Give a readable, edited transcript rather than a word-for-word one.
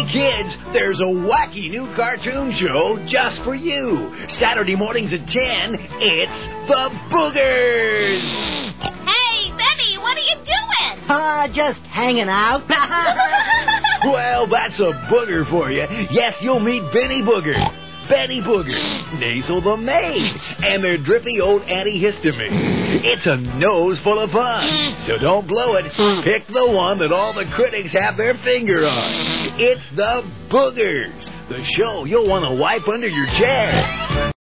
kids, there's a wacky new cartoon show just for you. Saturday mornings at 10, it's The Boogers. Hey, Benny, what are you doing? Just hanging out. Well, that's a booger for you. Yes, you'll meet Benny Booger, Betty Booger, Nasal the maid, and their drippy old antihistamine. It's a nose full of fun, so don't blow it. Pick the one that all the critics have their finger on. It's The Boogers, the show you'll want to wipe under your chair.